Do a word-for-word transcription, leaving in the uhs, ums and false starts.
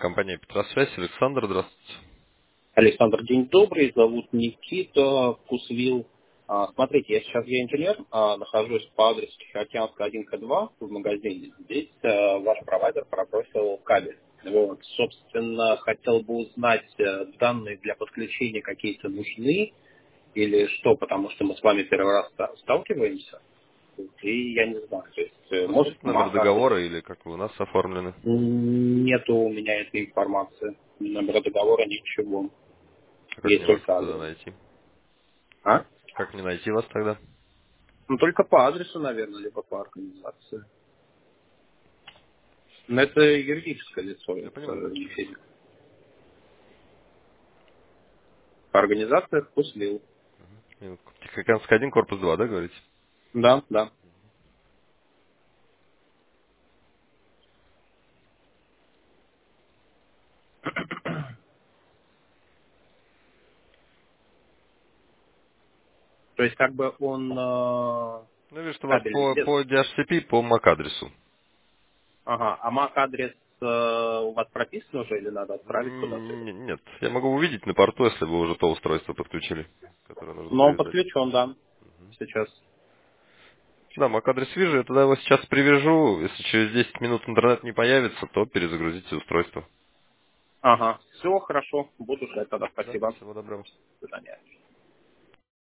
компания Петросвязь. Александр, здравствуйте. Александр, день добрый. Зовут Никита Кусвил. А, смотрите, я сейчас я инженер, а, нахожусь по адресу Тихоокеанская один К два в магазине. Здесь а, ваш провайдер пробросил кабель. Вот, собственно, хотел бы узнать, а, данные для подключения какие-то нужны или что, потому что мы с вами первый раз ста- сталкиваемся. И я не знаю, то есть, э, У вас может, есть номер МАК-адрес. договора или как вы у нас оформлены? Нету у меня этой информации. Номера договора ничего. А как Есть мне вас только тогда адрес. найти? А? Как мне найти вас тогда? Ну, только по адресу, наверное, либо по организации. Но это юридическое лицо, Я это понимаю. не физик. По организациях Кусвил. Минутку. Тихоокеанская один, корпус два, да, говорите? Да, да. То есть, как бы он э, Ну, я вижу, что у вас кабель по, где? по ди эйч си пи, по MAC-адресу. Ага, а мак-адрес э, у вас прописан уже или надо отправить куда-то? Н- Нет, я могу увидеть на порту, если вы уже то устройство подключили, которое нужно Но он привязать. подключен, да, сейчас. Да, MAC-адрес вижу, я тогда его сейчас привяжу. Если через десять минут интернет не появится, то перезагрузите устройство. Ага, все хорошо, буду ждать тогда, Да, спасибо. всего доброго. До свидания.